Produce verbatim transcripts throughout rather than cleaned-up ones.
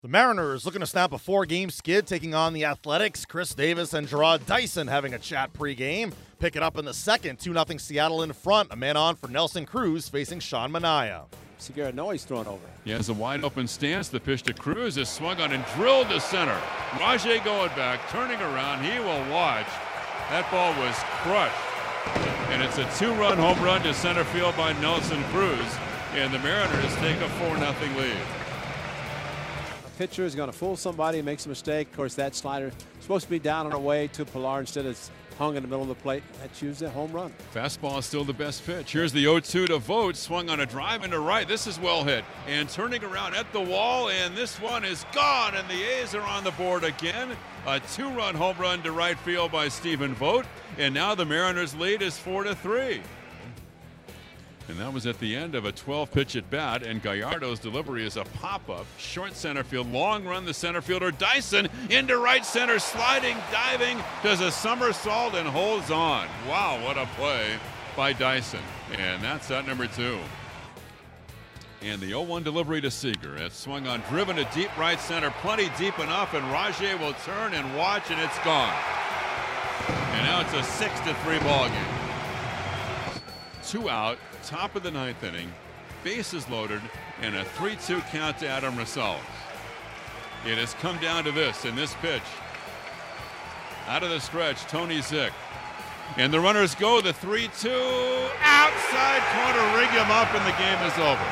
The Mariners looking to snap a four-game skid, taking on the Athletics. Chris Davis and Gerard Dyson having a chat pregame. Pick it up in the second, two nothing Seattle in front. A man on for Nelson Cruz facing Sean Manaea. Segura Noyes thrown over. He has a wide open stance. The pitch to Cruz is swung on and drilled to center. Rajai going back, turning around. He will watch. That ball was crushed. And it's a two-run home run to center field by Nelson Cruz. And the Mariners take a four nothing lead. Pitcher is going to fool somebody and makes a mistake. Of course, that slider is supposed to be down on the way to Pilar. Instead, it's hung in the middle of the plate. That's usually a home run. Fastball is still the best pitch. Here's the oh two to Vogt. Swung on a drive into right. This is well hit. And turning around at the wall, and this one is gone. And the A's are on the board again. A two-run home run to right field by Stephen Vogt. And now the Mariners' lead is four to three. And that was at the end of a twelve pitch at bat, and Gallardo's delivery is a pop-up, short center field, long run. The center fielder Dyson into right center, sliding, diving, does a somersault and holds on. Wow, what a play by Dyson. And that's out number two. And the oh one delivery to Seager. It's swung on, driven to deep right center, plenty deep enough, and Rajai will turn and watch, and it's gone. And now it's a six to three ball game. Two out, top of the ninth inning, bases loaded, and a three two count to Adam Rosales. It has come down to this in this pitch. Out of the stretch, Tony Zych. And the runners go, the three two, outside corner, rig him up, and the game is over.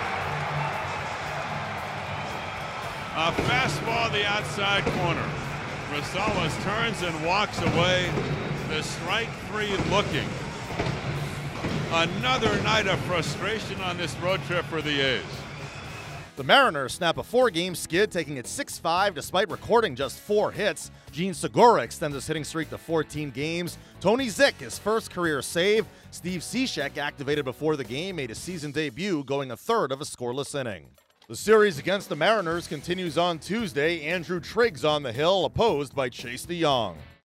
A fastball the outside corner. Rosales turns and walks away. The strike three looking. Another night of frustration on this road trip for the A's. The Mariners snap a four-game skid, taking it six five despite recording just four hits. Jean Segura extends his hitting streak to fourteen games. Tony Zych, his first career save. Steve Cishek, activated before the game, made his season debut, going a third of a scoreless inning. The series against the Mariners continues on Tuesday. Andrew Triggs on the hill, opposed by Chase DeYoung.